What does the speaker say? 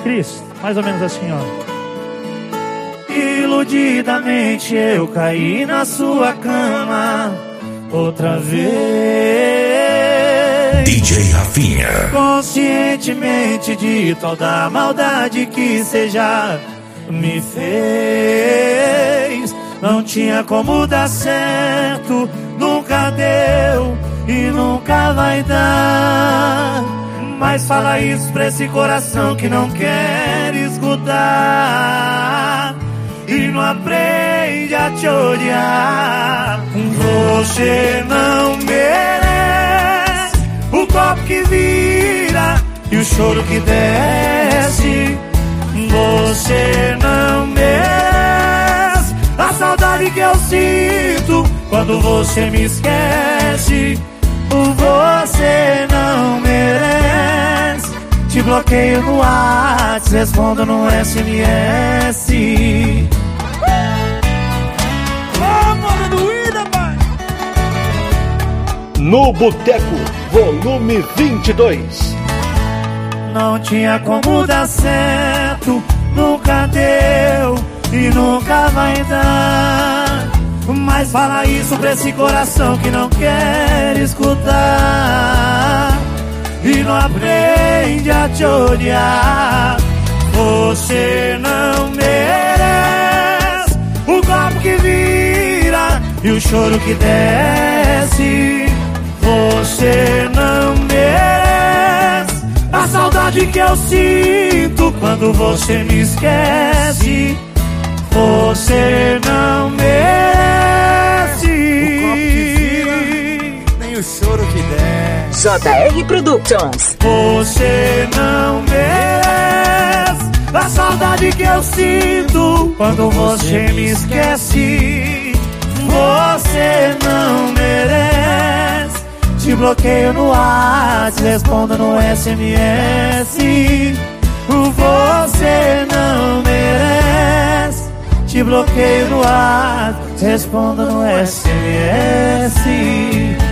Cristo. Mais ou menos assim, ó. Iludidamente eu caí na sua cama outra vez. DJ Rafinha. Conscientemente de toda a maldade que cê já me fez. Não tinha como dar certo, nunca deu e nunca vai dar. Mas fala isso pra esse coração que não quer escutar e não aprende a te odiar. Você não merece o copo que vira e o choro que desce. Você não merece a saudade que eu sinto quando você me esquece. Você não merece. Te bloqueio no WhatsApp, respondo no SMS. No Boteco, volume 22. Não tinha como dar certo, nunca deu e nunca vai dar. Mas fala isso pra esse coração que não quer escutar e não aprende a te odiar. Você não merece o copo que vira e o choro que desce. Você não merece a saudade que eu sinto quando você me esquece. Você não merece o copo que vira, nem o choro que desce. JR Productions. Você não merece a saudade que eu sinto quando você me esquece. Você não merece. Te bloqueio no WhatsApp, respondo no SMS. Você não merece. Te bloqueio no WhatsApp, respondo no SMS.